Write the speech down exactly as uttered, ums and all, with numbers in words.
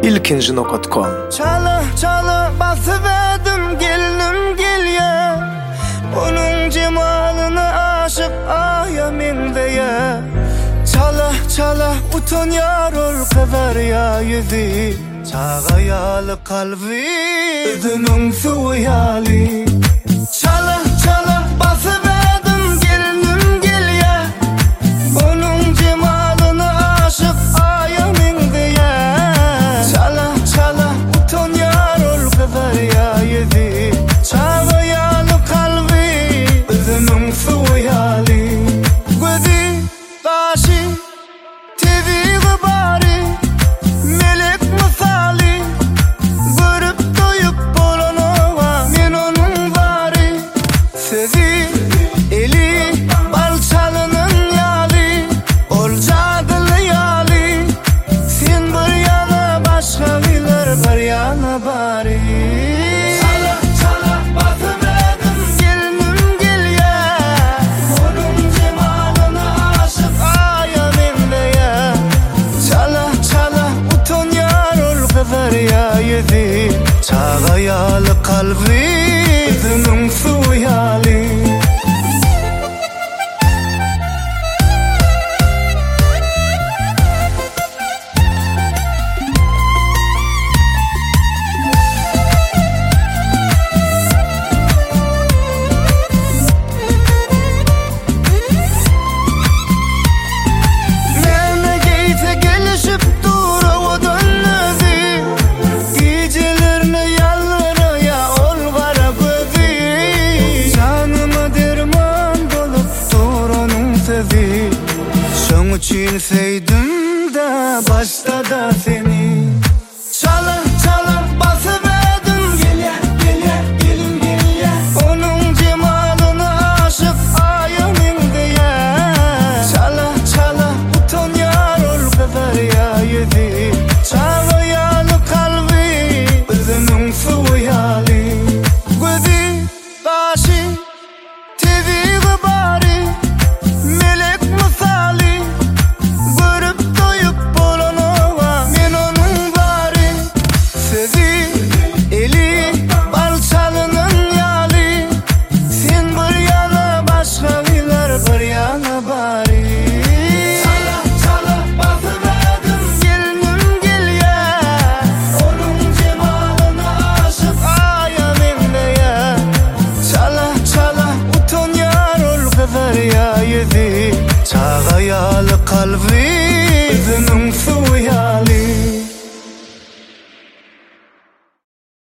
ilkinci nokta com. Çala çala basıverdim gelinim gelye, onun cemalına aşık ayamimde ya. Çala çala utanyar ol kadar ya yüzü, çağayalı kalbi özünün suyali. Çala çala basıverdim gelinim gelye, onun cemalına aşık ayamimde ya. Çala çala utanyar ol kadar ya yüzü, çağayalı kalbi özünün suyali. Gözü başı tevi gıbari, melek misali, görüp doyup bolanoğa men onun vari. Sevi eli balçalının yali, olcadılı yali, sen bir yana başka bilir bir yana bari. Çala çala basıverdim gelinim gelye, onun cemalına aşık ayamimde ya. Çala çala utanyar ol kadar ya yüzü, çağayalı kalbi özünün suyali. Mene geyse gelişip dura odan özü, gecelerini yalvarı ya ol kara gözü. Canıma derman dolup duranın sezi, şoň için sevdim de başta da seni. Çala çala basıverdim gelye gelye gelim gelye, onun cemalına aşık ayamimde ya. Çala çala utanyar ol kadar ya yüzü, çağayalı kalbi özünün suyali. Gözü başı tevi gıbari, melek misali, görüp doyup bolanoğa men onun vari. Sevi eli balçalının yali, sen bir yana başka bilir bir yana bari. Çala çala basıverdim gelinim gelye, onun cemalına aşık ayamimde ya. Çala çala utanyar ol kadar ya yüzü, çağayalı kalbi